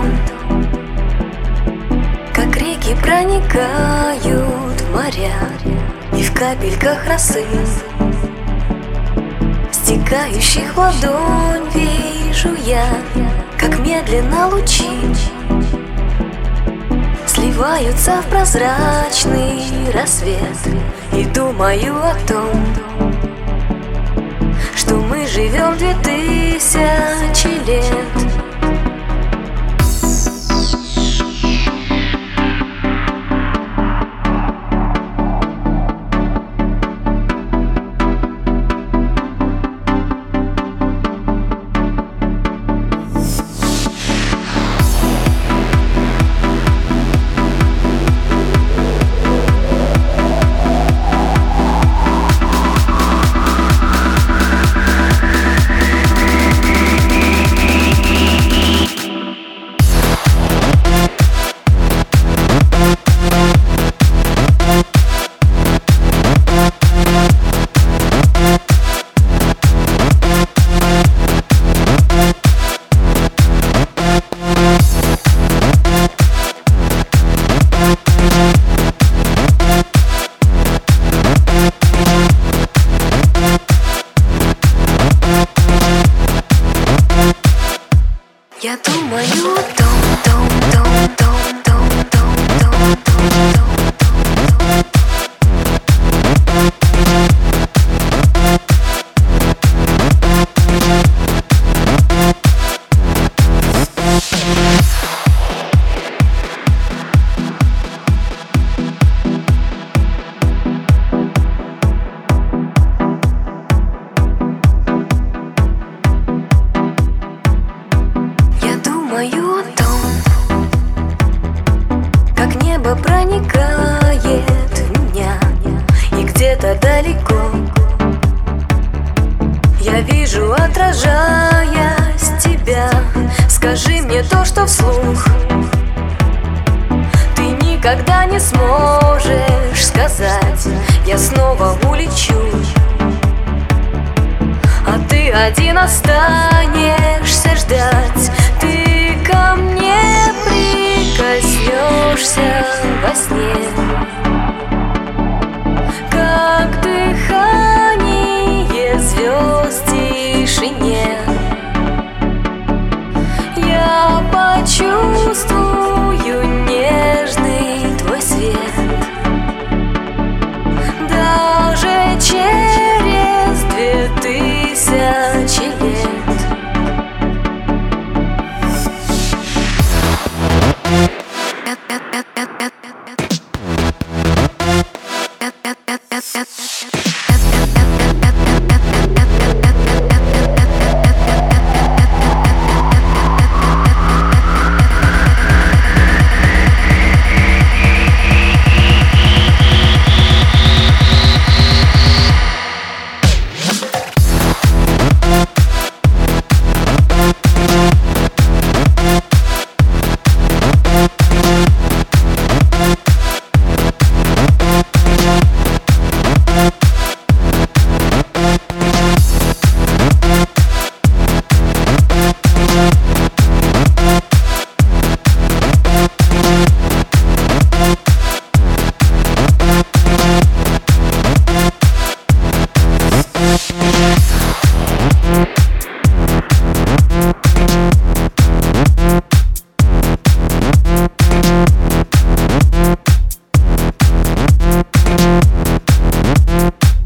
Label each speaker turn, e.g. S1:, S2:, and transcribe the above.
S1: том, как реки проникают в моря, и в капельках росы, стекающих в ладонь, вижу я, как медленно лучи сливаются в прозрачный рассвет. И думаю о том, что мы живем 2000 лет. Я думаю о том, как небо проникает в меня, и где-то далеко я вижу, отражаясь, тебя. Скажи мне то, что вслух ты никогда не сможешь сказать. Я снова улечу, а ты один останешься ждать. Ты ко мне